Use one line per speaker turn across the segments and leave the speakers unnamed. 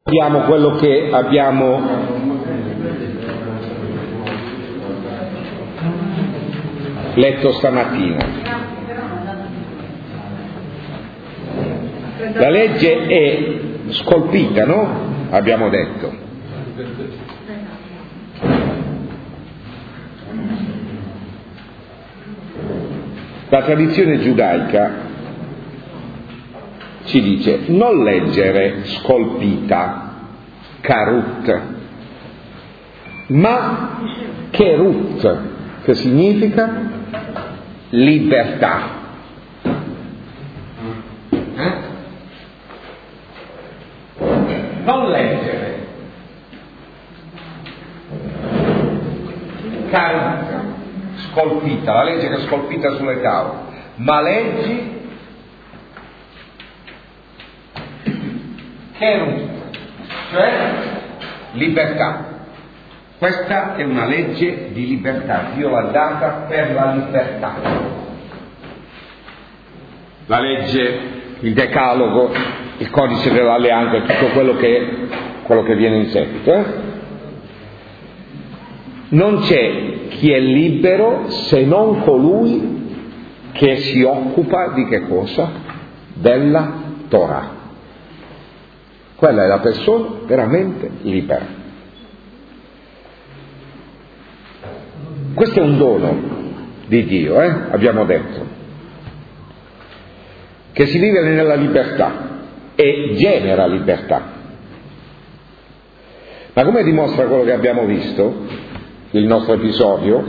Vediamo quello che abbiamo letto stamattina. La legge è scolpita, no? Abbiamo detto. La tradizione giudaica ci dice non leggere scolpita, karut, ma kerut, che significa libertà. Non leggere karut, scolpita, la legge che è scolpita sulle tavole, ma leggi kerut, cioè libertà. Questa è una legge di libertà, Dio l'ha data per la libertà. La legge, il decalogo, il codice dell'alleanza, tutto quello che viene in seguito. Non c'è chi è libero se non colui che si occupa di che cosa? Della Torah. Quella è la persona veramente libera. Questo è un dono di Dio, abbiamo detto, che si vive nella libertà e genera libertà. Ma come dimostra quello che abbiamo visto, il nostro episodio,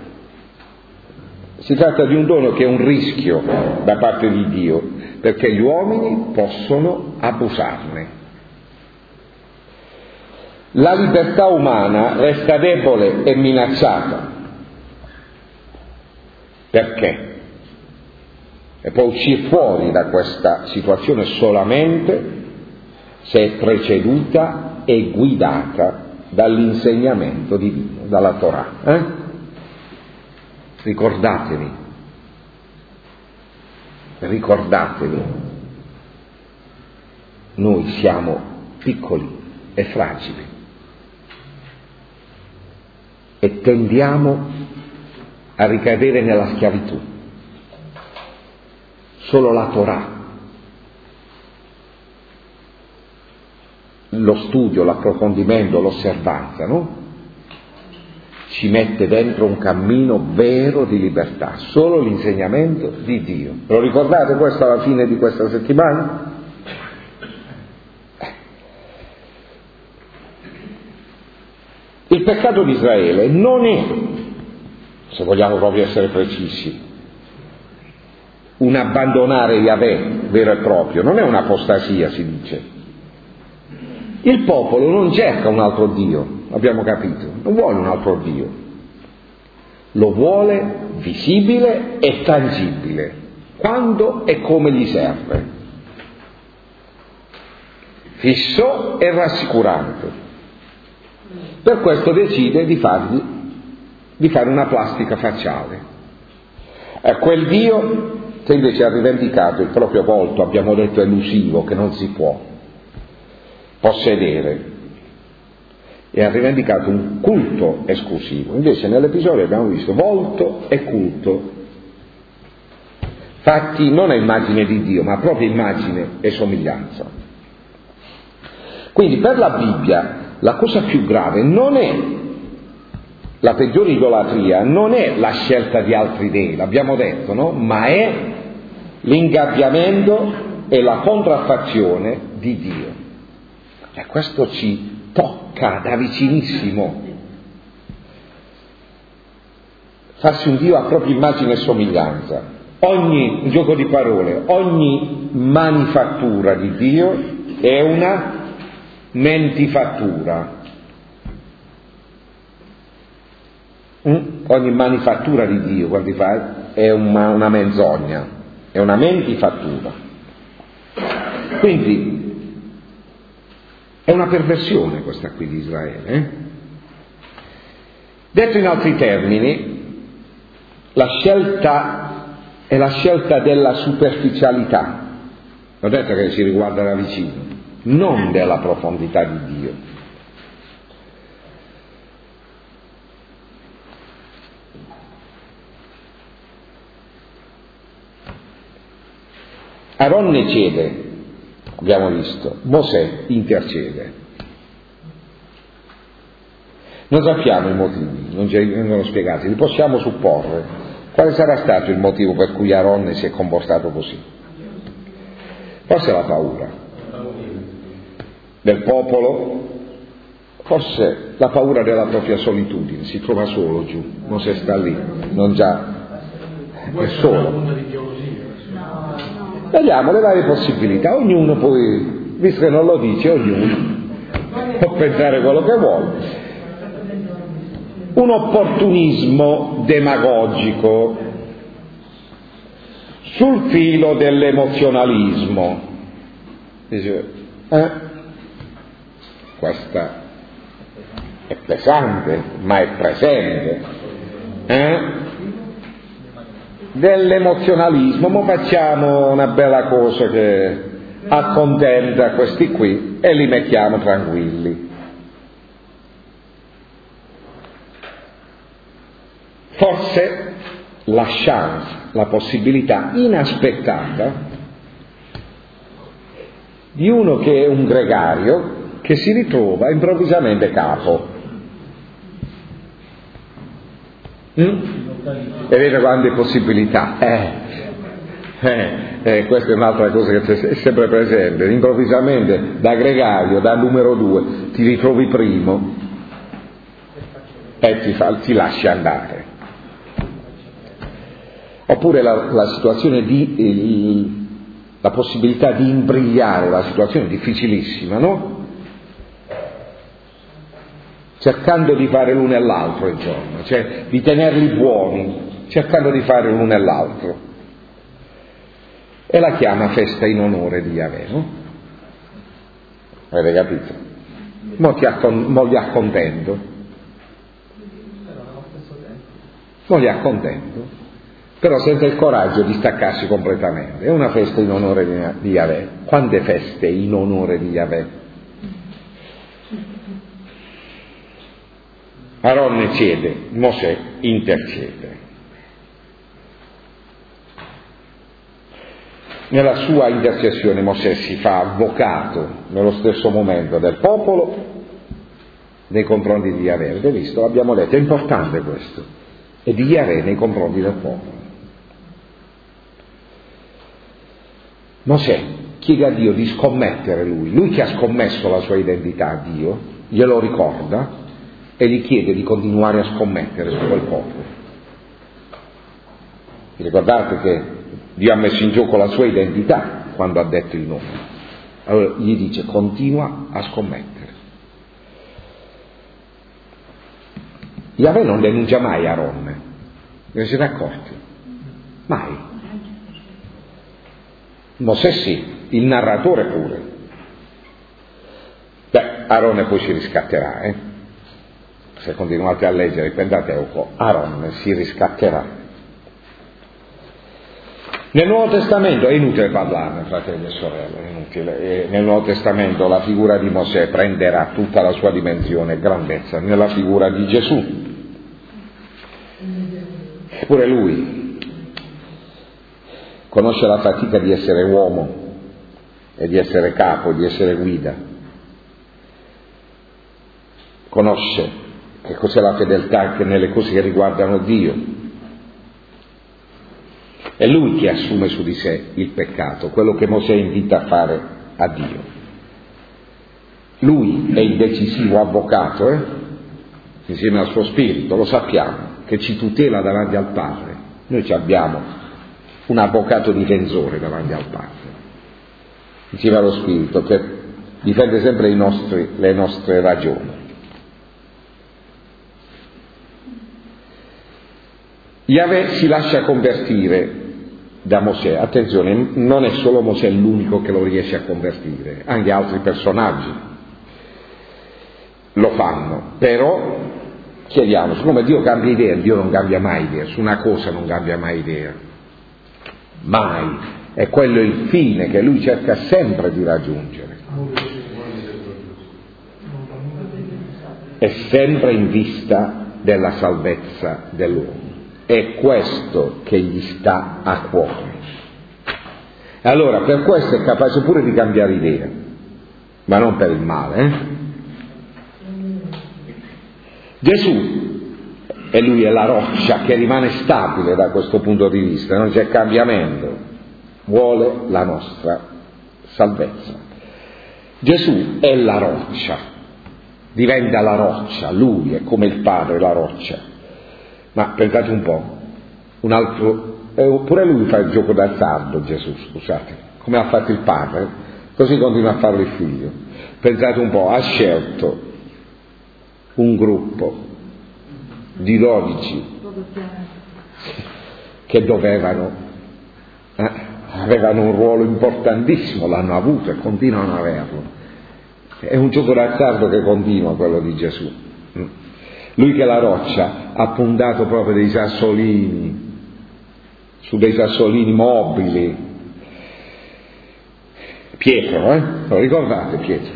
si tratta di un dono che è un rischio da parte di Dio, perché gli uomini possono abusarne. La libertà umana resta debole e minacciata. Perché? E può uscire fuori da questa situazione solamente se è preceduta e guidata dall'insegnamento divino, dalla Torah. Ricordatevi, noi siamo piccoli e fragili e tendiamo a ricadere nella schiavitù. Solo la Torah, lo studio, l'approfondimento, l'osservanza, no? Ci mette dentro un cammino vero di libertà, solo l'insegnamento di Dio. Lo ricordate questo alla fine di questa settimana? Il peccato di Israele non è, se vogliamo proprio essere precisi, un abbandonare Yahweh vero e proprio, non è un'apostasia, si dice. Il popolo non cerca un altro Dio, abbiamo capito, non vuole un altro Dio, lo vuole visibile e tangibile, quando e come gli serve, fisso e rassicurante. Per questo decide di fare una plastica facciale. Quel Dio che invece ha rivendicato il proprio volto, abbiamo detto elusivo, che non si può possedere, e ha rivendicato un culto esclusivo. Invece nell'episodio abbiamo visto volto e culto fatti non a immagine di Dio, ma proprio immagine e somiglianza. Quindi per la Bibbia la cosa più grave non è la peggiore idolatria, non è la scelta di altri dei, l'abbiamo detto, no? Ma è l'ingabbiamento e la contraffazione di Dio. E questo ci tocca da vicinissimo. Farsi un Dio a propria immagine e somiglianza. Ogni gioco di parole, ogni manifattura di Dio è una mentifattura. Ogni manifattura di Dio, quando fa, è una menzogna, è una mentifattura. Quindi è una perversione questa qui di Israele. Detto in altri termini, la scelta è la scelta della superficialità. L'ho detto che ci riguarda da vicino. non della profondità di Dio. Aronne cede, abbiamo visto, Mosè intercede. Non sappiamo i motivi, non ci vengono spiegati, li possiamo supporre. Quale sarà stato il motivo per cui Aronne si è comportato così? Forse la paura del popolo, forse la paura della propria solitudine, si trova solo giù, Mosè sta lì, non già, è solo. Vediamo le varie possibilità, ognuno poi, visto che non lo dice, ognuno può pensare quello che vuole. Un opportunismo demagogico sul filo dell'emozionalismo. Dice, questa è pesante, ma è presente. Dell'emozionalismo, ma facciamo una bella cosa che accontenta questi qui e li mettiamo tranquilli. Forse la chance, la possibilità inaspettata di uno che è un gregario che si ritrova improvvisamente capo. Vedete quante possibilità. Questa è un'altra cosa che è sempre presente. Improvvisamente da gregario, da numero 2, ti ritrovi primo e ti lasci andare. Oppure la situazione la possibilità di imbrigliare la situazione difficilissima, no? Cercando di fare l'uno e l'altro il giorno, cioè di tenerli buoni, cercando di fare l'uno e l'altro. E la chiama festa in onore di Yahweh, no? Avete capito? Mo li accontento. Mo li accontento. Però senza il coraggio di staccarsi completamente. È una festa in onore di Yahweh. Quante feste in onore di Yahweh? Aronne cede, Mosè intercede. Nella sua intercessione Mosè si fa avvocato nello stesso momento del popolo nei confronti di Yahweh. Avete visto? L'abbiamo letto, è importante questo. E di Yahweh nei confronti del popolo. Mosè chiede a Dio di scommettere lui che ha scommesso la sua identità a Dio, glielo ricorda e gli chiede di continuare a scommettere su quel popolo. Vi ricordate che Dio ha messo in gioco la sua identità quando ha detto il nome. Allora gli dice continua a scommettere. Yahweh non denuncia mai Aronne, ve ne siete accorti? Mai. Mosè sì, il narratore pure. Aronne poi si riscatterà, Se continuate a leggere il Pentateuco, Aronne si riscatterà. Nel Nuovo Testamento è inutile parlarne, fratelli e sorelle, è inutile. Nel Nuovo Testamento la figura di Mosè prenderà tutta la sua dimensione e grandezza nella figura di Gesù. Eppure lui conosce la fatica di essere uomo e di essere capo, di essere guida. Conosce che cos'è la fedeltà anche nelle cose che riguardano Dio. È lui che assume su di sé il peccato, quello che Mosè invita a fare a Dio. Lui è il decisivo avvocato, insieme al suo spirito, lo sappiamo, che ci tutela davanti al Padre. Noi abbiamo un avvocato difensore davanti al Padre, insieme allo Spirito, che difende sempre le nostre ragioni. Yahweh si lascia convertire da Mosè. Attenzione, non è solo Mosè l'unico che lo riesce a convertire, anche altri personaggi lo fanno, però chiediamo, siccome Dio cambia idea, Dio non cambia mai idea, su una cosa non cambia mai idea. Mai, è quello il fine che lui cerca sempre di raggiungere. è sempre in vista della salvezza dell'uomo. È questo che gli sta a cuore. E allora per questo è capace pure di cambiare idea, ma non per il male. Gesù, e lui è la roccia che rimane stabile da questo punto di vista, non c'è cambiamento, vuole la nostra salvezza. Gesù è la roccia, diventa la roccia, lui è come il Padre, la roccia. Ma pensate un po', un altro, pure lui fa il gioco d'azzardo, Gesù, scusate, come ha fatto il Padre, così continua a farlo il Figlio. Pensate un po', ha scelto un gruppo di 12 che avevano un ruolo importantissimo, l'hanno avuto e continuano ad averlo. È un gioco d'azzardo che continua quello di Gesù. Lui che è la roccia ha puntato proprio dei sassolini, su dei sassolini mobili. Pietro, lo ricordate Pietro?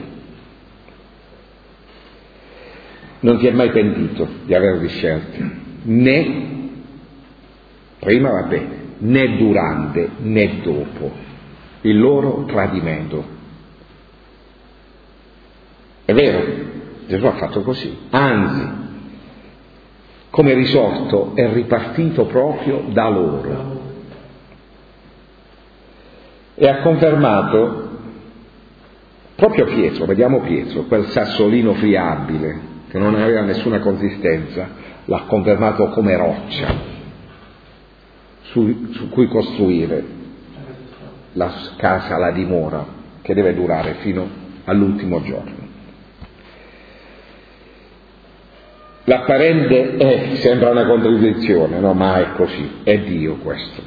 Non si è mai pentito di averli scelti, né prima va bene, né durante né dopo il loro tradimento. È vero, Gesù ha fatto così, anzi, come risorto è ripartito proprio da loro e ha confermato proprio Pietro, vediamo Pietro, quel sassolino friabile che non aveva nessuna consistenza, l'ha confermato come roccia su cui costruire la casa, la dimora, che deve durare fino all'ultimo giorno. L'apparente sembra una contraddizione, no? Ma è così, è Dio questo.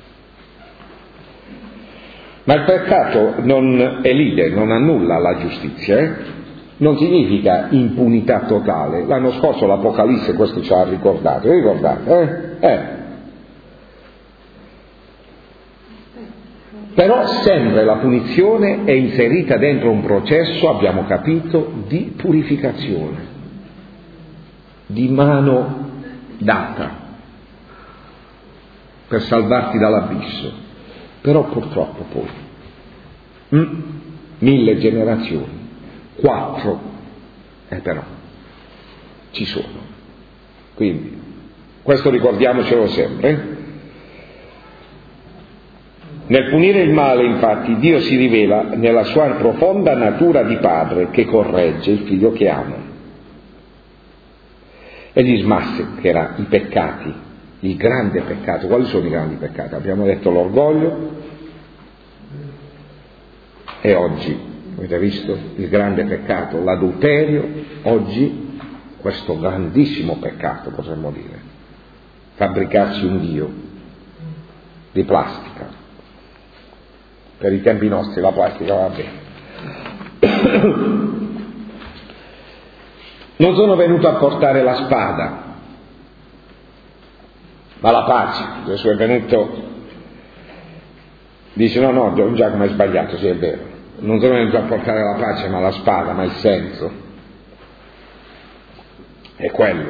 Ma il peccato non elide, non annulla la giustizia, Non significa impunità totale. L'anno scorso l'Apocalisse questo ci ha ricordato, ricordate? Però sempre la punizione è inserita dentro un processo, abbiamo capito, di purificazione, di mano data per salvarti dall'abisso. Però purtroppo poi 1000 generazioni, 4 però ci sono. Quindi questo ricordiamocelo sempre. Nel punire il male, infatti, Dio si rivela nella sua profonda natura di padre che corregge il figlio che ama. Egli smaschera i peccati, il grande peccato. Quali sono i grandi peccati? Abbiamo detto l'orgoglio e oggi, avete visto, il grande peccato, l'adulterio. Oggi questo grandissimo peccato, potremmo dire, fabbricarsi un Dio di plastica. Per i tempi nostri la plastica va bene. Non sono venuto a portare la spada, ma la pace. Gesù è venuto, dice no, Don Giacomo è sbagliato, sì è vero. Non sono venuto a portare la pace, ma la spada, ma il senso è quello.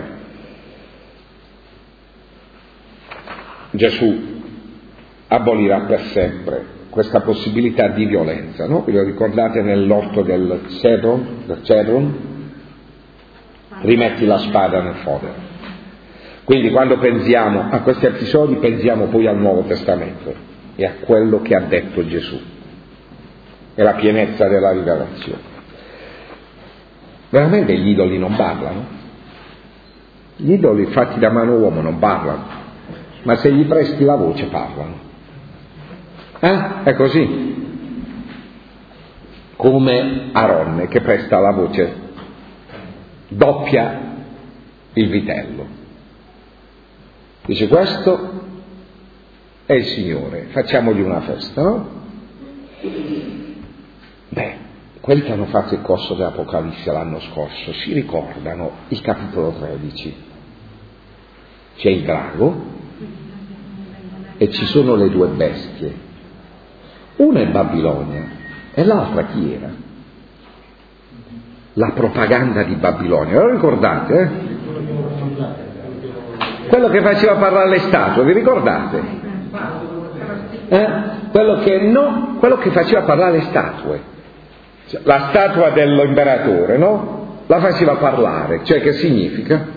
Gesù abolirà per sempre questa possibilità di violenza, no? Vi lo ricordate nell'orto del Cedron? Rimetti la spada nel fodero. Quindi quando pensiamo a questi episodi pensiamo poi al Nuovo Testamento e a quello che ha detto Gesù e la pienezza della rivelazione. Veramente gli idoli non parlano? Gli idoli fatti da mano uomo non parlano, ma se gli presti la voce parlano. È così, come Aronne che presta la voce, doppia il vitello, dice questo è il Signore, facciamogli una festa, no? Quelli che hanno fatto il corso dell'Apocalisse l'anno scorso si ricordano il capitolo 13, c'è il drago e ci sono le 2 bestie. Una è Babilonia e l'altra chi era? la propaganda di Babilonia. Lo ricordate? Quello che faceva parlare le statue, vi ricordate? Quello che faceva parlare le statue. La statua dell'imperatore, no? La faceva parlare, cioè che significa?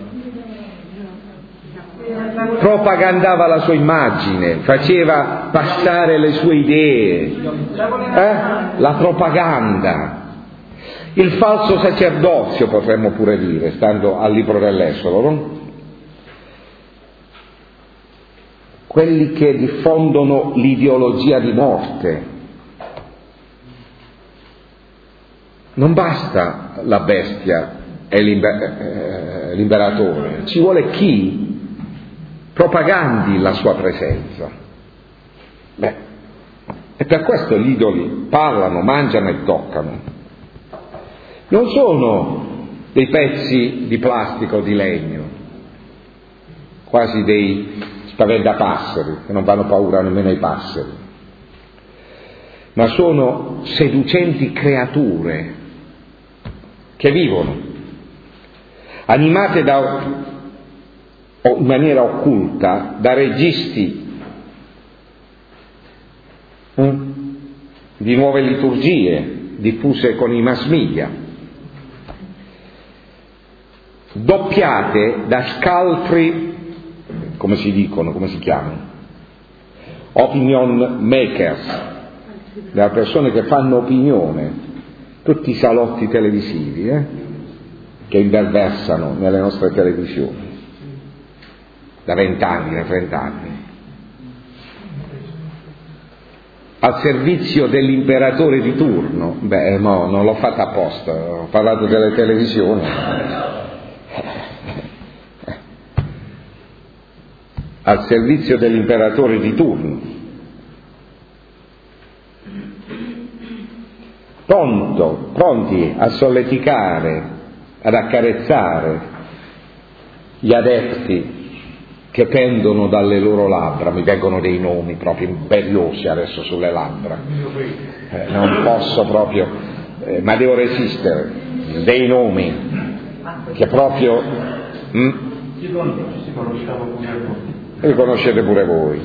Propagandava la sua immagine, faceva passare le sue idee, la propaganda, il falso sacerdozio, potremmo pure dire, stando al libro dell'Esodo, no? Quelli che diffondono l'ideologia di morte. Non basta la bestia e l'imperatore, ci vuole chi propagandi la sua presenza. E per questo gli idoli parlano, mangiano e toccano. Non sono dei pezzi di plastica o di legno, quasi dei spaventapasseri, che non fanno paura nemmeno ai passeri, ma sono seducenti creature che vivono, animate in maniera occulta da registi di nuove liturgie diffuse con i mass media, doppiate da scaltri, come si chiamano? Opinion makers, da persone che fanno opinione, tutti i salotti televisivi che imperversano nelle nostre televisioni da 20 anni, da 30 anni, al servizio dell'imperatore di turno. No, non l'ho fatta apposta, ho parlato delle televisioni. Al servizio dell'imperatore di turno, pronti a solleticare, ad accarezzare gli adepti che pendono dalle loro labbra. Mi vengono dei nomi proprio imperiosi adesso sulle labbra, non posso proprio, ma devo resistere, dei nomi che proprio li conoscete pure voi,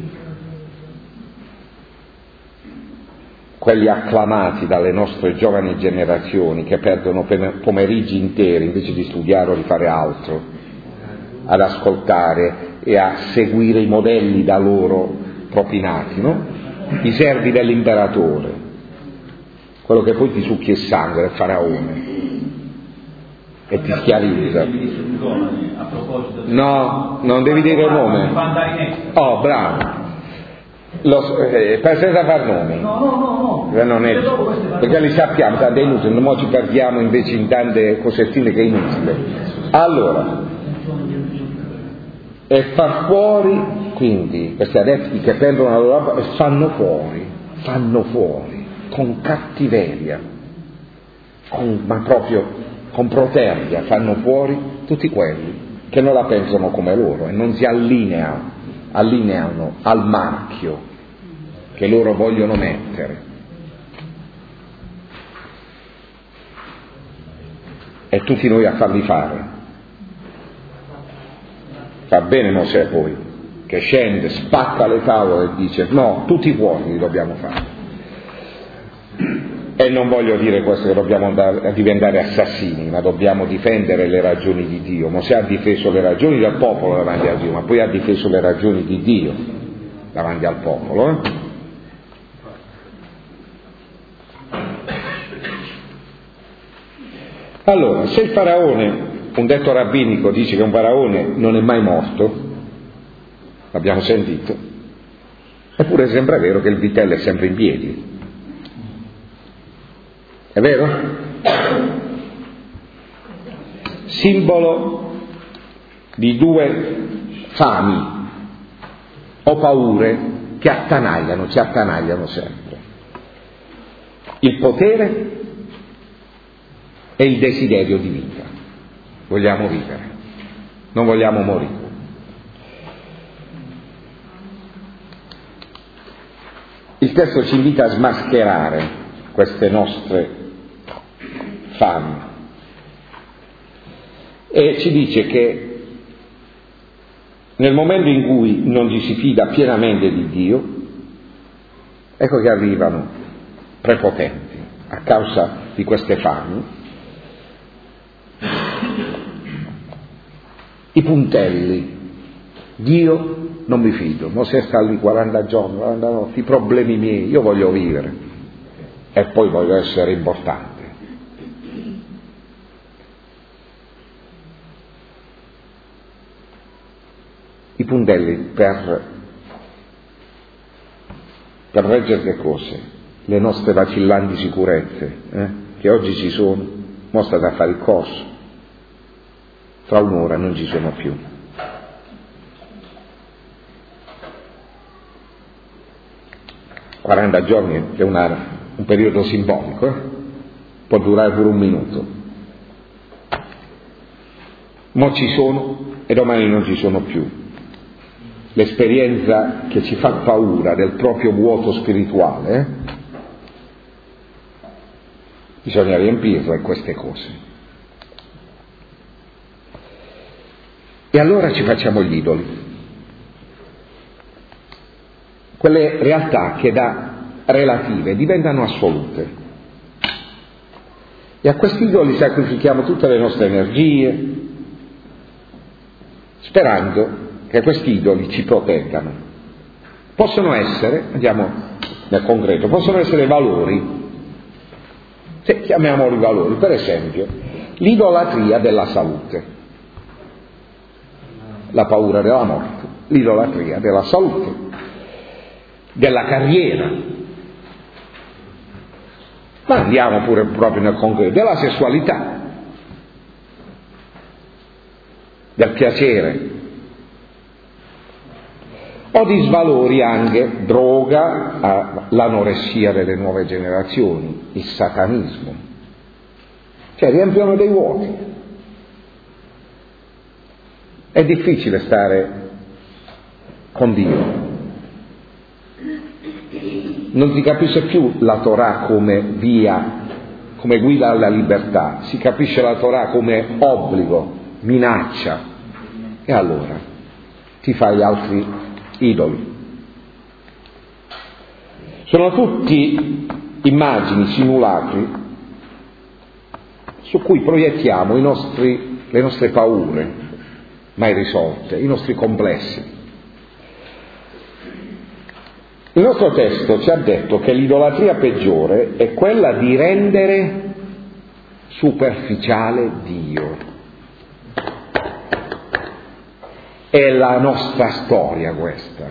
quelli acclamati dalle nostre giovani generazioni che perdono pomeriggi interi invece di studiare o di fare altro, ad ascoltare e a seguire i modelli da loro propinati, no? I servi dell'imperatore, quello che poi ti succhia il sangue, il faraone, e ti schiavizza. No, non devi dire il nome. Oh, bravo. Senza far nomi. No. Non è, perché li sappiamo, tanto è inutile, non ci perdiamo invece in tante cosettine che è inutile. Allora, e far fuori, quindi, questi adepti che prendono la loro roba e fanno fuori, con cattiveria, ma proprio con protervia, fanno fuori tutti quelli che non la pensano come loro e non si allineano al marchio che loro vogliono mettere. E tutti noi a farli fare. Fa bene Mosè poi, che scende, spacca le tavole e dice no, tutti fuori li dobbiamo fare. E non voglio dire questo che dobbiamo diventare assassini, ma dobbiamo difendere le ragioni di Dio. Mosè ha difeso le ragioni del popolo davanti a Dio, ma poi ha difeso le ragioni di Dio davanti al popolo. Allora, se il faraone, un detto rabbinico dice che un faraone non è mai morto, l'abbiamo sentito, eppure sembra vero che il vitello è sempre in piedi. È vero? Simbolo di due fami o paure che ci attanagliano sempre. Il potere e il desiderio di vita. Vogliamo vivere, non vogliamo morire. Il testo ci invita a smascherare queste nostre fame. E ci dice che nel momento in cui non ci si fida pienamente di Dio, ecco che arrivano prepotenti a causa di queste fami, i puntelli. Dio non mi fido, Mosè sta lì 40 giorni, 40 notti, i problemi miei, io voglio vivere e poi voglio essere importante. I puntelli per reggere che cose? Le nostre vacillanti sicurezze, che oggi ci sono, mostrate a fare il corso, fra un'ora non ci sono più. «40 giorni è un periodo simbolico, può durare pure un minuto. Mo ci sono e domani non ci sono più. L'esperienza che ci fa paura del proprio vuoto spirituale, bisogna riempirla in queste cose. E allora ci facciamo gli idoli, quelle realtà che da relative diventano assolute. E a questi idoli sacrifichiamo tutte le nostre energie, sperando che questi idoli ci proteggano. Possono essere, andiamo nel concreto, possono essere valori, se chiamiamoli valori, per esempio, l'idolatria della salute, la paura della morte, l'idolatria della salute, della carriera, ma andiamo pure proprio nel concreto, della sessualità, del piacere, o di svalori anche, droga, l'anoressia delle nuove generazioni, il satanismo, cioè riempiono dei vuoti. È difficile stare con Dio, non si capisce più la Torah come via, come guida alla libertà, si capisce la Torah come obbligo, minaccia, e allora ti fai altri idoli. Sono tutti immagini, simulacri su cui proiettiamo le nostre paure mai risolte, i nostri complessi. Il nostro testo ci ha detto che l'idolatria peggiore è quella di rendere superficiale Dio. È la nostra storia questa.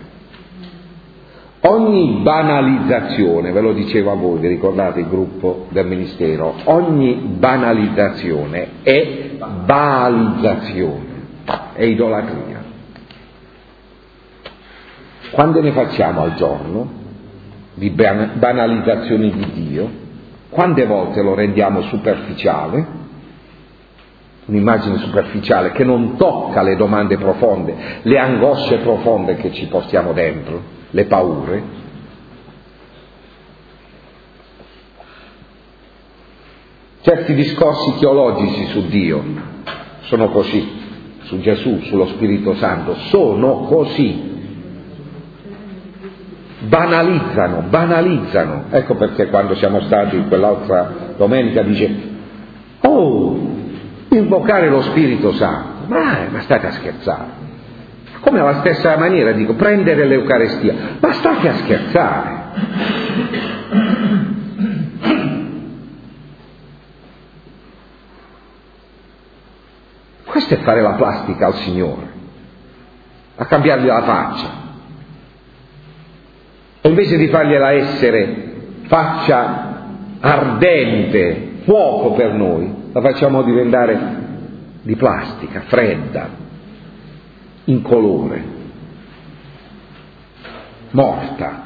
Ogni banalizzazione, ve lo dicevo a voi, vi ricordate il gruppo del ministero, ogni banalizzazione è baalizzazione, è idolatria. Quante ne facciamo al giorno di banalizzazioni di Dio? Quante volte lo rendiamo superficiale? Un'immagine superficiale che non tocca le domande profonde, le angosce profonde che ci portiamo dentro, le paure. Certi discorsi teologici su Dio sono così, su Gesù, sullo Spirito Santo, sono così. Banalizzano. Ecco perché quando siamo stati quell'altra domenica dice: invocare lo Spirito Santo, ma state a scherzare. Come alla stessa maniera dico, prendere l'Eucaristia, ma state a scherzare. Questo è fare la plastica al Signore, a cambiargli la faccia. E invece di fargliela essere faccia ardente, fuoco per noi, la facciamo diventare di plastica, fredda, incolore, morta.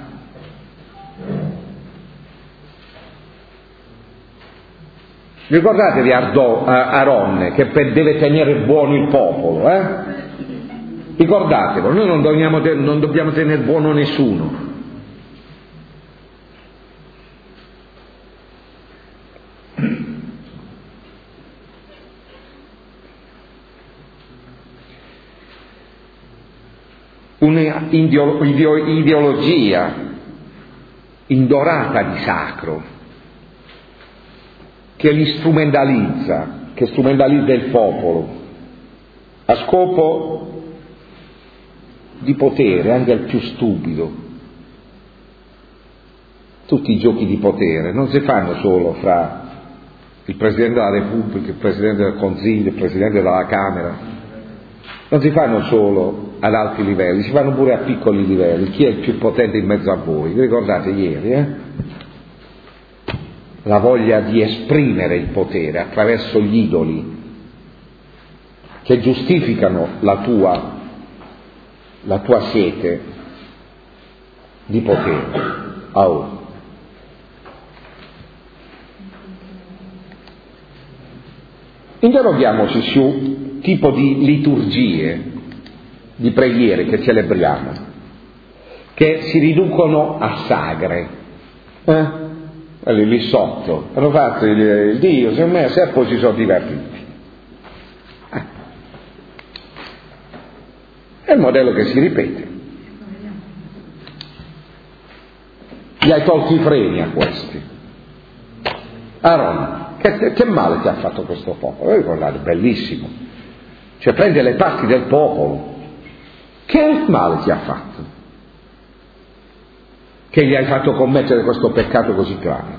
Ricordatevi Aronne che deve tenere buono il popolo, Ricordatelo, noi non dobbiamo tenere buono nessuno. un'ideologia indorata di sacro che strumentalizza il popolo a scopo di potere, anche al più stupido. Tutti i giochi di potere non si fanno solo fra il Presidente della Repubblica, il Presidente del Consiglio, il Presidente della Camera, non si fanno solo ad alti livelli, si fanno pure a piccoli livelli. Chi è il più potente in mezzo a voi? Vi ricordate ieri? La voglia di esprimere il potere attraverso gli idoli che giustificano la tua sete di potere. Interroghiamoci su tipo di liturgie, di preghiere che celebriamo, che si riducono a sagre. Lì sotto hanno fatto il Dio, si è messo e poi si sono divertiti. È il modello che si ripete. Gli hai tolti i freni a questi. Aaron, che male ti ha fatto questo popolo? Ricordate, bellissimo. Cioè prende le parti del popolo. Che male ti ha fatto? Che gli hai fatto commettere questo peccato così grave?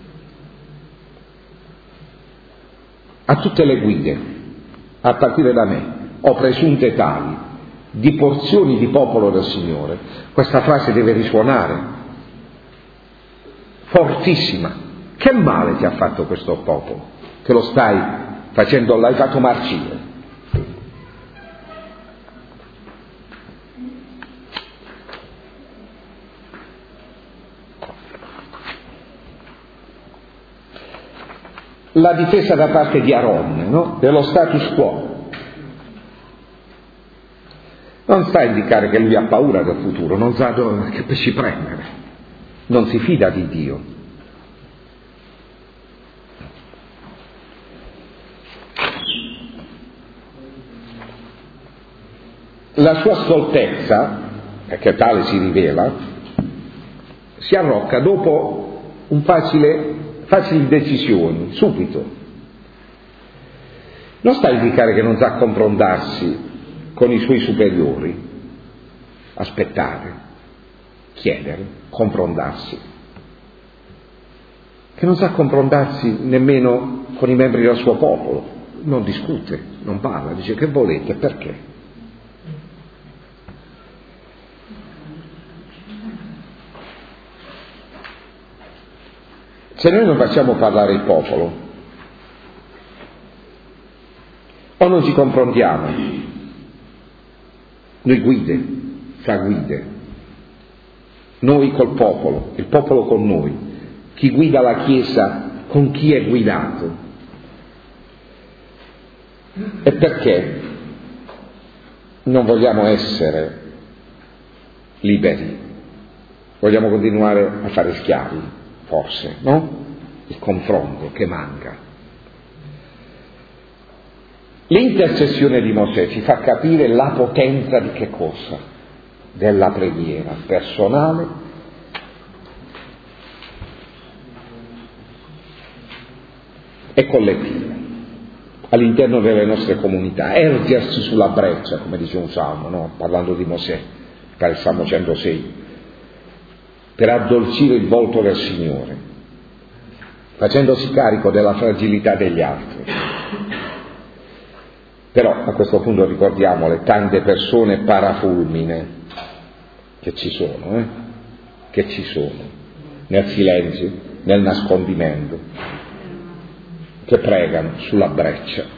A tutte le guide, a partire da me, o presunte tali, di porzioni di popolo del Signore, questa frase deve risuonare, fortissima. Che male ti ha fatto questo popolo? Che lo stai facendo, l'hai fatto marcire. La difesa da parte di Aaron, no? Dello status quo. Non sta a indicare che lui ha paura del futuro, non sa che pesci prendere, non si fida di Dio. La sua stoltezza, perché tale si rivela, si arrocca dopo facili decisioni, subito. Non sta a indicare che non sa confrontarsi con i suoi superiori, aspettare, chiedere, confrontarsi. Che non sa confrontarsi nemmeno con i membri del suo popolo, non discute, non parla, dice che volete, perché? Se noi non facciamo parlare il popolo, o non ci confrontiamo, noi guide, fra guide, noi col popolo, il popolo con noi, chi guida la Chiesa con chi è guidato. E perché non vogliamo essere liberi? Vogliamo continuare a fare schiavi? Forse, no? Il confronto che manca. L'intercessione di Mosè ci fa capire la potenza di che cosa? Della preghiera personale e collettiva all'interno delle nostre comunità, ergersi sulla breccia, come dice un salmo, no? Parlando di Mosè, per il Salmo 106. Per addolcire il volto del Signore, facendosi carico della fragilità degli altri. Però a questo punto ricordiamo le tante persone parafulmine che ci sono, nel silenzio, nel nascondimento, che pregano sulla breccia.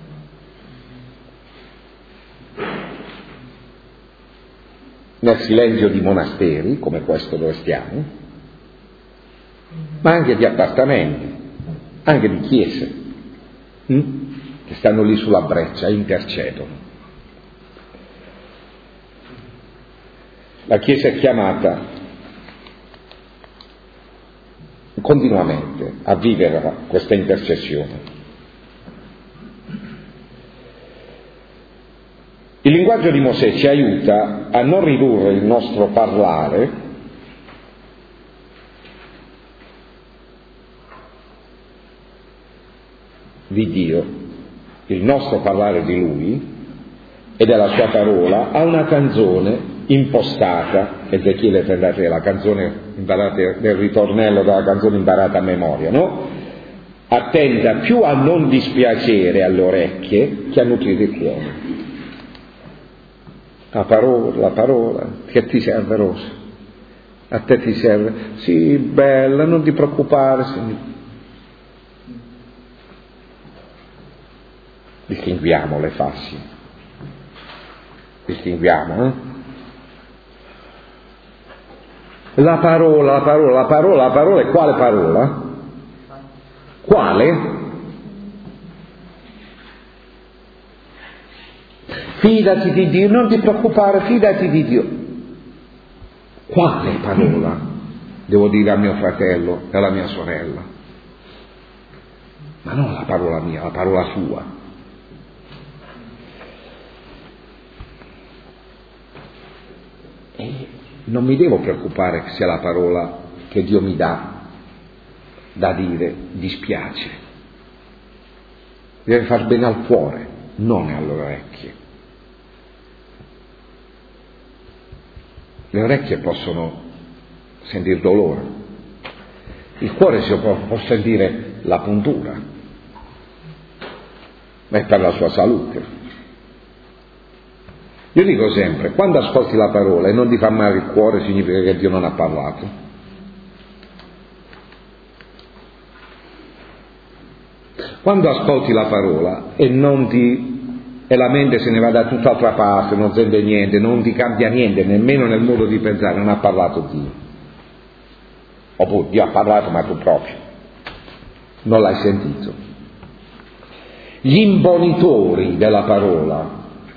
Nel silenzio di monasteri, come questo dove stiamo, ma anche di appartamenti, anche di chiese, che stanno lì sulla breccia e intercedono. La Chiesa è chiamata continuamente a vivere questa intercessione. Il linguaggio di Mosè ci aiuta a non ridurre il nostro parlare di Dio, il nostro parlare di Lui e della Sua parola, a una canzone impostata. Ezechiele, prendete la canzone imparata del ritornello della canzone imparata a memoria, no? Attenta più a non dispiacere alle orecchie che a nutrire il cuore. La parola, che ti serve, Rosa? A te ti serve? Sì, bella, non ti preoccupare, Signore. Distinguiamo le fasce. Distinguiamo, La parola, e quale parola? Quale? Fidati di Dio, non ti preoccupare, fidati di Dio. Quale parola devo dire a mio fratello e alla mia sorella? Ma non la parola mia, la parola sua. E non mi devo preoccupare se la parola che Dio mi dà da dire dispiace. Deve far bene al cuore, non alle orecchie. Le orecchie possono sentire dolore, il cuore può sentire la puntura, ma è per la sua salute. Io dico sempre, quando ascolti la parola e non ti fa male il cuore, significa che Dio non ha parlato. Quando ascolti la parola e la mente se ne va da tutt'altra parte, non sente niente, non ti cambia niente, nemmeno nel modo di pensare, non ha parlato Dio. Oppure Dio ha parlato ma tu proprio non l'hai sentito. Gli imbonitori della parola,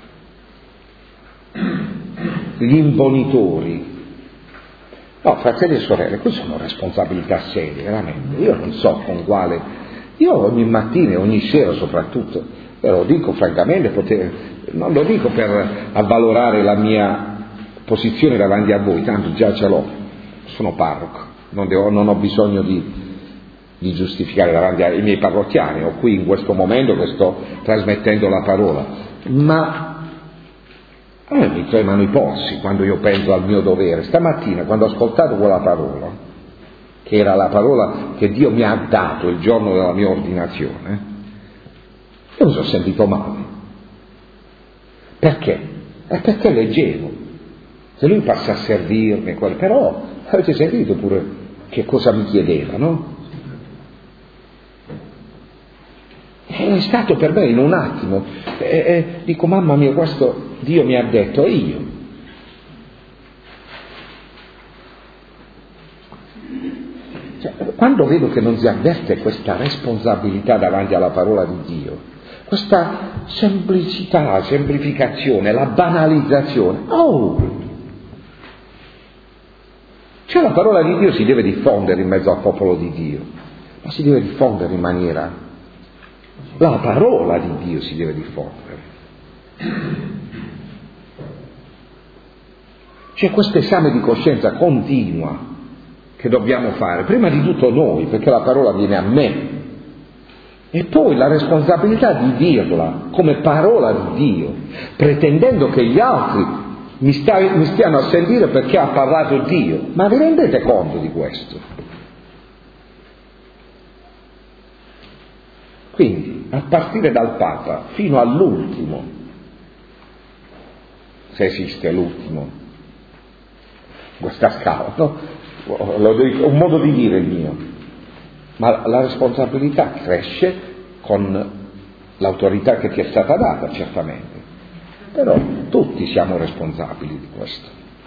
no, fratelli e sorelle, queste sono responsabilità serie, veramente. Io non so con quale, io ogni mattina e ogni sera soprattutto, ve lo dico francamente, non lo dico per avvalorare la mia posizione davanti a voi, tanto già ce l'ho, sono parroco, non ho bisogno di giustificare davanti ai miei parrocchiani, o qui in questo momento che sto trasmettendo la parola, ma a me mi tremano i polsi quando io penso al mio dovere. Stamattina, quando ho ascoltato quella parola, che era la parola che Dio mi ha dato il giorno della mia ordinazione, io mi sono sentito male. Perché? Perché leggevo. Se lui passa a servirmi, però avete sentito pure che cosa mi chiedeva, no? È stato per me in un attimo. Dico, mamma mia, questo Dio mi ha detto, e io? Cioè, quando vedo che non si avverte questa responsabilità davanti alla parola di Dio, questa semplicità, semplificazione, la banalizzazione, cioè la parola di Dio si deve diffondere in mezzo al popolo di Dio, ma si deve diffondere in maniera, la parola di Dio si deve diffondere. C'è questo esame di coscienza continua che dobbiamo fare, prima di tutto noi, perché la parola viene a me, e poi la responsabilità di dirla come parola di Dio, pretendendo che gli altri mi stiano a sentire perché ha parlato Dio. Ma vi rendete conto di questo? Quindi, a partire dal Papa fino all'ultimo, se esiste l'ultimo, questa scala, no? Un modo di dire il mio, ma la responsabilità cresce con l'autorità che ti è stata data, certamente, però tutti siamo responsabili di questo.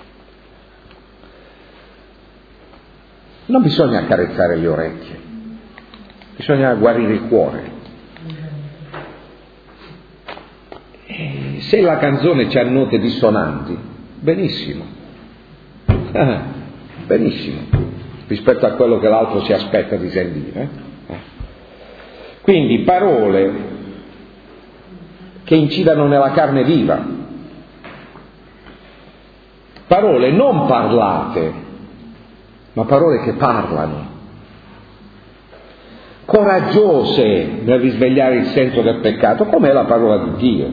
Non bisogna accarezzare le orecchie, bisogna guarire il cuore. E se la canzone c'ha note dissonanti, benissimo, benissimo, rispetto a quello che l'altro si aspetta di sentire. Quindi parole che incidano nella carne viva, parole non parlate, ma parole che parlano, coraggiose nel risvegliare il senso del peccato, come è la parola di Dio.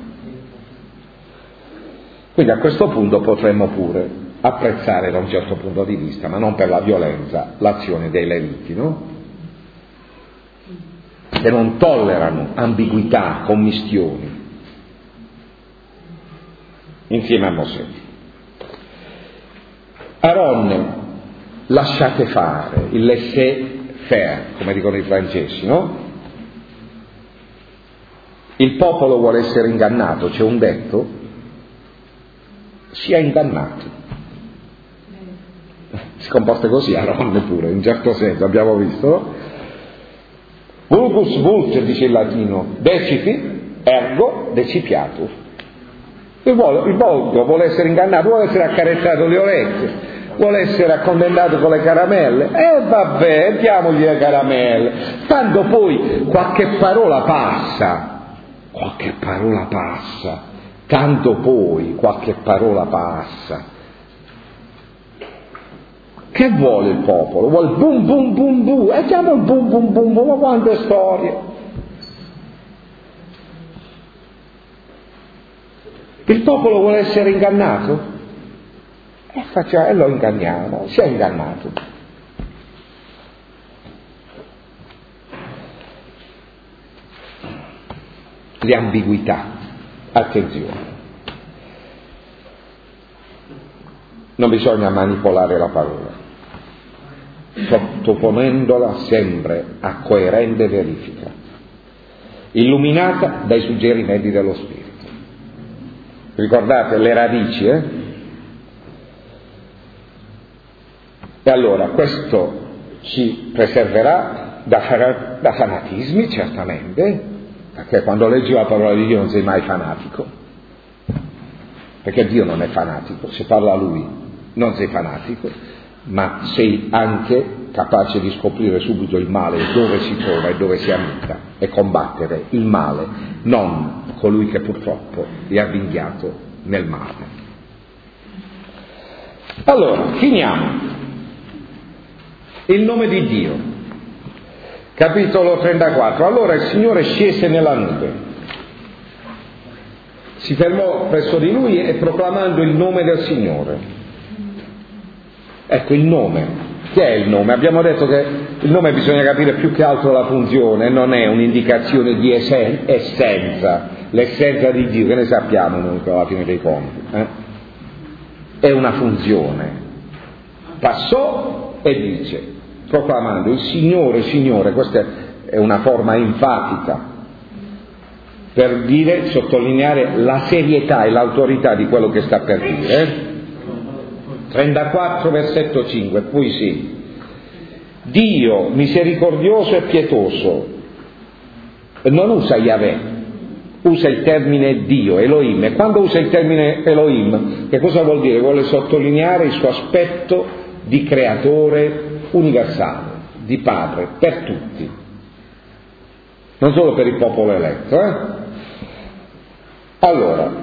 Quindi a questo punto potremmo pure apprezzare da un certo punto di vista, ma non per la violenza, l'azione dei Leviti, no? Che non tollerano ambiguità, commistioni, insieme a Mosè. Aaron, lasciate fare, il laissez-faire, come dicono i francesi, no? Il popolo vuole essere ingannato, c'è un detto, sia ingannato. Si comporta così Aaron pure, in un certo senso, abbiamo visto, no? Vulgus vult, dice il latino, deciti, ergo decipiatur. Il volto vuole essere ingannato, vuole essere accarezzato le orecchie, vuole essere accontentato con le caramelle, vabbè, diamogli le caramelle, tanto poi qualche parola passa, tanto poi qualche parola passa. Che vuole il popolo? Vuole boom boom boom boom, e chiama il boom boom boom boom, ma quante storie! Il popolo vuole essere ingannato? E lo inganniamo, si è ingannato. Le ambiguità, attenzione. Non bisogna manipolare la parola, sottoponendola sempre a coerente verifica, illuminata dai suggerimenti dello Spirito. Ricordate le radici, E allora questo ci preserverà da fanatismi, certamente, perché quando leggi la parola di Dio non sei mai fanatico, perché Dio non è fanatico, se parla a Lui non sei fanatico, ma sei anche capace di scoprire subito il male dove si trova e dove si abita e combattere il male, non colui che purtroppo è avvinghiato nel male. Allora, finiamo. Il nome di Dio, capitolo 34. Allora il Signore scese nella nube, si fermò presso di lui e proclamando il nome del Signore. Ecco il nome. Che è il nome? Abbiamo detto che il nome bisogna capire più che altro la funzione, non è un'indicazione di essenza, l'essenza di Dio, che ne sappiamo noi alla fine dei conti. È una funzione. Passò e dice, proclamando il Signore, Signore, questa è una forma enfatica per dire, sottolineare la serietà e l'autorità di quello che sta per dire. 34 versetto 5, poi sì, Dio misericordioso e pietoso, non usa Yahweh, usa il termine Dio, Elohim, e quando usa il termine Elohim, che cosa vuol dire? Vuole sottolineare il suo aspetto di creatore universale, di padre, per tutti, non solo per il popolo eletto. Allora,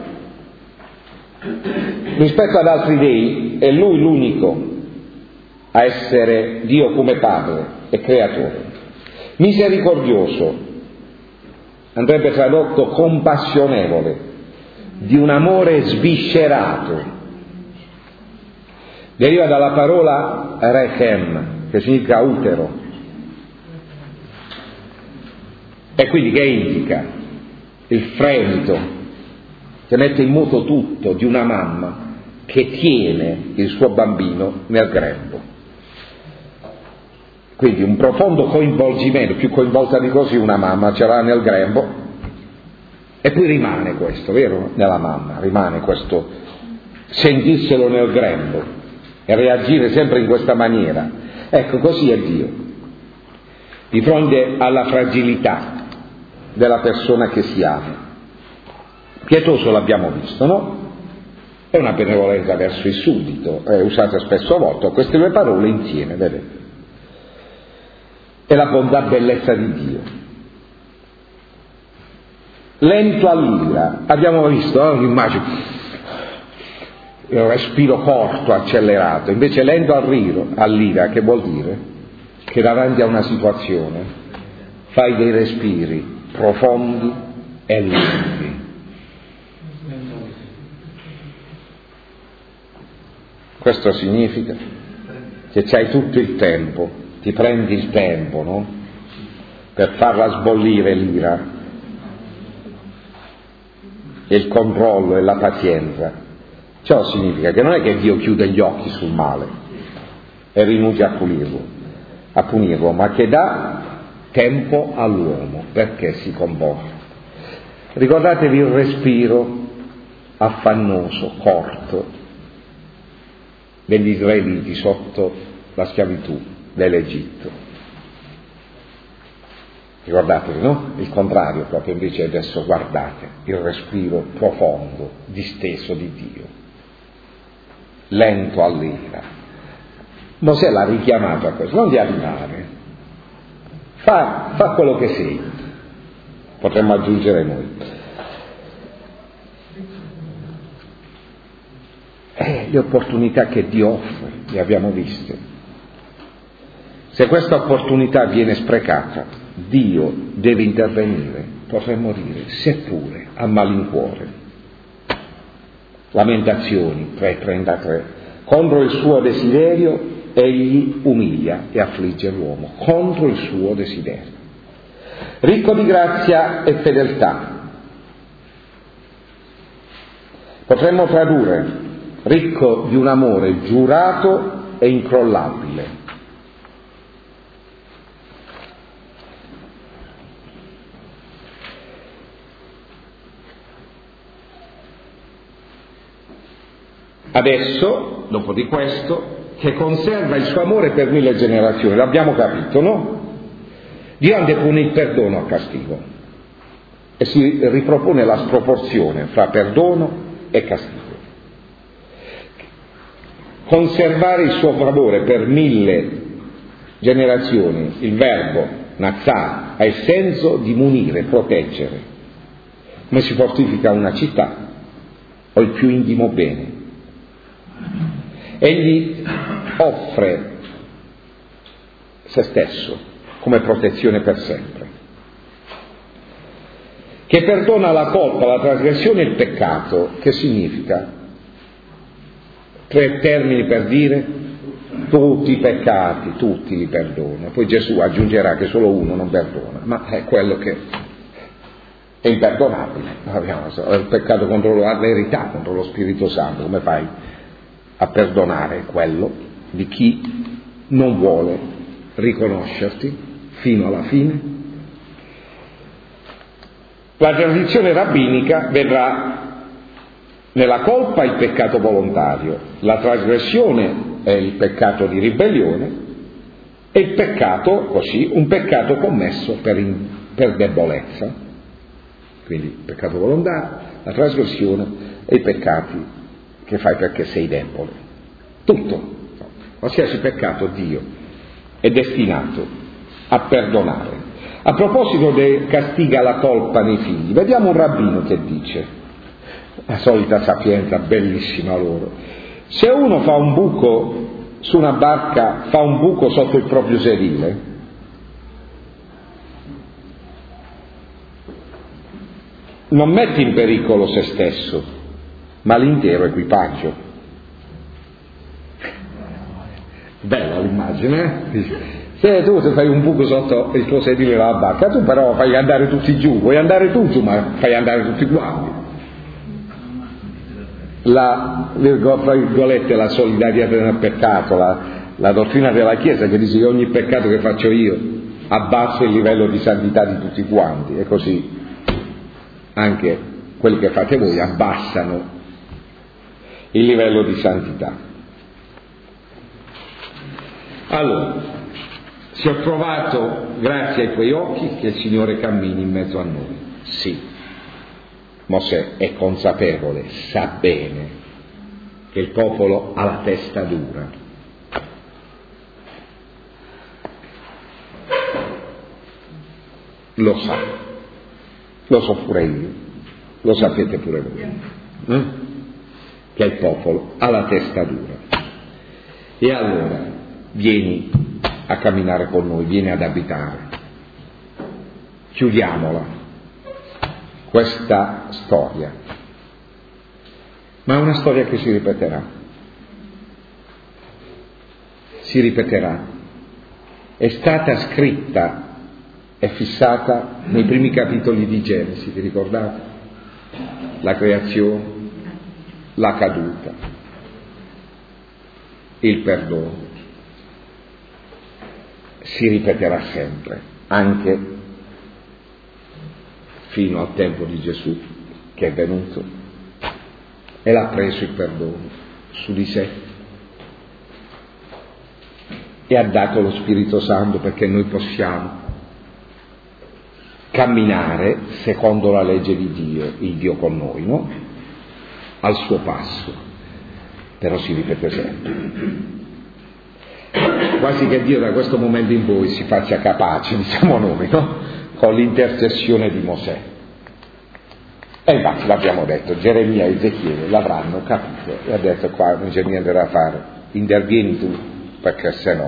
rispetto ad altri dei, è Lui l'unico a essere Dio come Padre e Creatore. Misericordioso, andrebbe tradotto compassionevole, di un amore sviscerato. Deriva dalla parola rechem, che significa utero. E quindi che indica? Il fremito che mette in moto tutto di una mamma che tiene il suo bambino nel grembo. Quindi un profondo coinvolgimento, più coinvolta di così una mamma, ce l'ha nel grembo e poi rimane questo, vero? Nella mamma rimane questo sentirselo nel grembo e reagire sempre in questa maniera. Ecco, così è Dio, di fronte alla fragilità della persona che si ama. Pietoso l'abbiamo visto, no? È una benevolenza verso il suddito, è usata spesso a volte, queste due parole insieme, vedete? È la bontà bellezza di Dio. Lento all'ira, abbiamo visto un'immagine il respiro corto, accelerato, invece lento all'ira, che vuol dire che davanti a una situazione fai dei respiri profondi e lenti. Questo significa che c'hai tutto il tempo, ti prendi il tempo, no? Per farla sbollire l'ira, e il controllo e la pazienza. Ciò significa che non è che Dio chiude gli occhi sul male e rinuncia a punirlo, ma che dà tempo all'uomo perché si comporta. Ricordatevi il respiro affannoso, corto degli israeliti sotto la schiavitù dell'Egitto. Ricordatevi, no? Il contrario, proprio invece adesso guardate il respiro profondo, disteso di Dio, lento all'ira. Mosè l'ha richiamato a questo, non ti animare, fa quello che sei, potremmo aggiungere noi. Le opportunità che Dio offre, le abbiamo viste. Se questa opportunità viene sprecata, Dio deve intervenire, potremmo dire, seppure a malincuore. Lamentazioni 3:33. Contro il suo desiderio egli umilia e affligge l'uomo, contro il suo desiderio. Ricco di grazia e fedeltà. Potremmo tradurre ricco di un amore giurato e incrollabile. Adesso, dopo di questo, che conserva il suo amore per 1000 generazioni, l'abbiamo capito, no? Dio antepone il perdono al castigo e si ripropone la sproporzione fra perdono e castigo. Conservare il suo favore per 1000 generazioni, il verbo nazzar ha il senso di munire, proteggere, come si fortifica una città o il più intimo bene. Egli offre se stesso come protezione per sempre, che perdona la colpa, la trasgressione e il peccato. Che significa? 3 termini per dire tutti i peccati, tutti li perdona. Poi Gesù aggiungerà che solo uno non perdona, ma è quello che è imperdonabile. Il peccato contro la verità, contro lo Spirito Santo. Come fai a perdonare quello di chi non vuole riconoscerti fino alla fine? La tradizione rabbinica vedrà nella colpa il peccato volontario, la trasgressione è il peccato di ribellione e il peccato, così, un peccato commesso per debolezza. Quindi il peccato volontario, la trasgressione e i peccati che fai perché sei debole. Tutto, qualsiasi peccato Dio è destinato a perdonare. A proposito del castiga la colpa nei figli, vediamo un rabbino che dice, la solita sapienza bellissima loro: se uno fa un buco su una barca, fa un buco sotto il proprio sedile, non mette in pericolo se stesso, ma l'intero equipaggio. Bella l'immagine, eh? Se tu fai un buco sotto il tuo sedile della barca, tu però fai andare tutti giù, vuoi andare tu giù, ma fai andare tutti quanti. La, virgolette, la solidarietà nel peccato, la dottrina della Chiesa che dice che ogni peccato che faccio io abbassa il livello di santità di tutti quanti, e così anche quelli che fate voi abbassano il livello di santità. Allora, si è trovato, grazie ai tuoi occhi, che il Signore cammini in mezzo a noi. Sì, Mosè è consapevole, sa bene che il popolo ha la testa dura. Lo sa, lo so pure io, lo sapete pure voi. che è il popolo, ha la testa dura. E allora vieni a camminare con noi, vieni ad abitare. Chiudiamola, questa storia. Ma è una storia che si ripeterà. Si ripeterà. È stata scritta, è fissata nei primi capitoli di Genesi, vi ricordate? La creazione, la caduta, il perdono. Si ripeterà sempre, anche fino al tempo di Gesù che è venuto e l'ha preso il perdono su di sé e ha dato lo Spirito Santo perché noi possiamo camminare secondo la legge di Dio, il Dio con noi, no? Al suo passo, però si ripete sempre. Quasi che Dio da questo momento in poi si faccia capace, diciamo noi, no? Con l'intercessione di Mosè. E infatti l'abbiamo detto, Geremia e Ezechiele l'avranno capito e ha detto qua non c'è niente da fare, intervieni tu, perché se no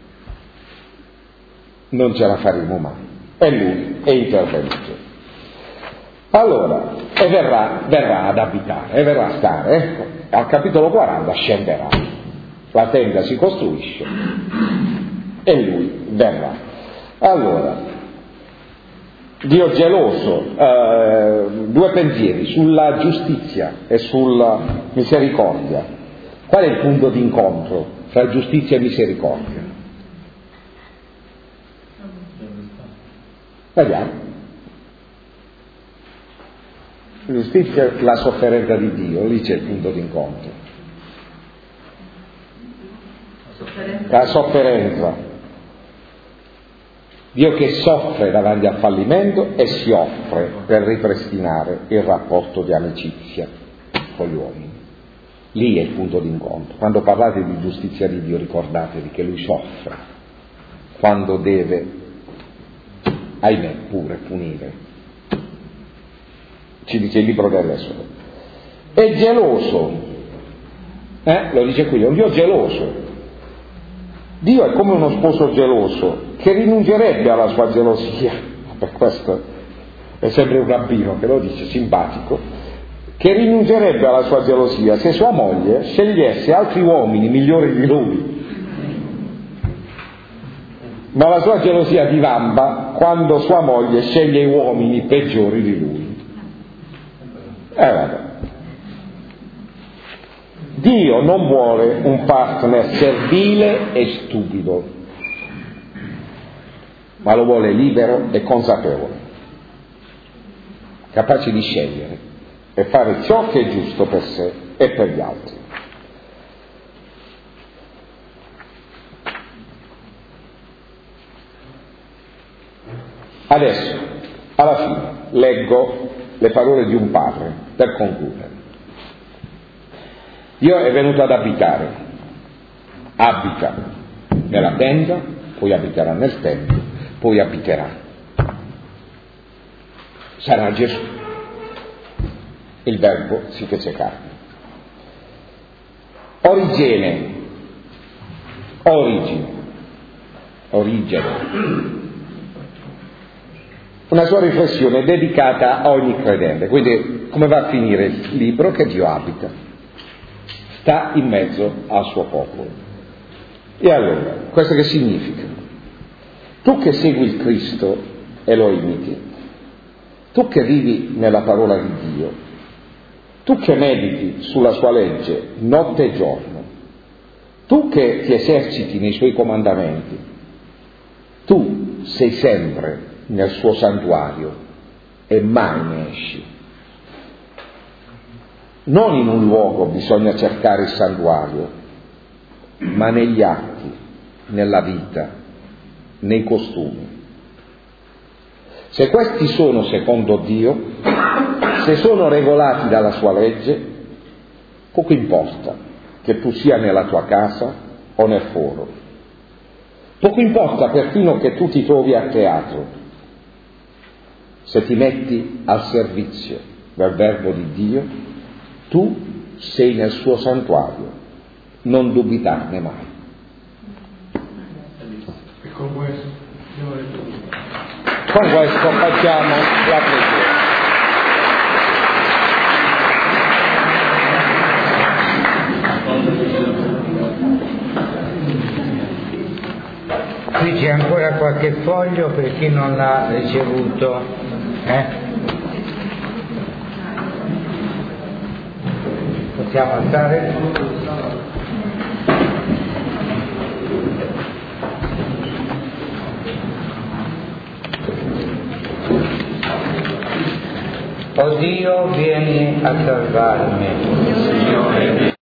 non ce la faremo mai. E lui è intervenuto. Allora, e verrà ad abitare, e verrà a stare, ecco, al capitolo 40 scenderà, la tenda si costruisce e lui verrà. Allora, Dio geloso, due pensieri sulla giustizia e sulla misericordia. Qual è il punto di incontro fra giustizia e misericordia? Vediamo. Giustizia è la sofferenza di Dio, lì c'è il punto di incontro. La sofferenza. Dio che soffre davanti al fallimento e si offre per ripristinare il rapporto di amicizia con gli uomini. Lì è il punto di incontro. Quando parlate di giustizia di Dio ricordatevi che Lui soffre quando deve, ahimè, pure punire. Ci dice il libro dell'Esodo. È geloso, lo dice qui, è un Dio geloso. Dio è come uno sposo geloso che rinuncerebbe alla sua gelosia, per questo è sempre un rabbino che lo dice, simpatico, che rinuncerebbe alla sua gelosia se sua moglie scegliesse altri uomini migliori di lui. Ma la sua gelosia divampa quando sua moglie sceglie i uomini peggiori di lui. Vabbè. Dio non vuole un partner servile e stupido, ma lo vuole libero e consapevole, capace di scegliere e fare ciò che è giusto per sé e per gli altri. Adesso, alla fine, leggo le parole di un padre per concludere. Dio è venuto ad abitare, abita nella tenda, poi abiterà nel tempio, poi abiterà. Sarà Gesù. Il Verbo si fece carne. Origine. Una sua riflessione dedicata a ogni credente. Quindi come va a finire il libro? Che Dio abita. Sta in mezzo al suo popolo. E allora, questo che significa? Tu che segui il Cristo e lo imiti, tu che vivi nella parola di Dio, tu che mediti sulla sua legge notte e giorno, tu che ti eserciti nei suoi comandamenti, tu sei sempre nel suo santuario e mai ne esci. Non in un luogo bisogna cercare il santuario, ma negli atti, nella vita, nei costumi. Se questi sono secondo Dio, se sono regolati dalla sua legge, poco importa che tu sia nella tua casa o nel foro. Poco importa perfino che tu ti trovi a teatro, se ti metti al servizio del Verbo di Dio, tu sei nel suo santuario, non dubitarne mai.
E con questo
facciamo la preghiera.
Qui c'è ancora qualche foglio per chi non l'ha ricevuto. Possiamo alzare? O Dio, vieni a salvarmi.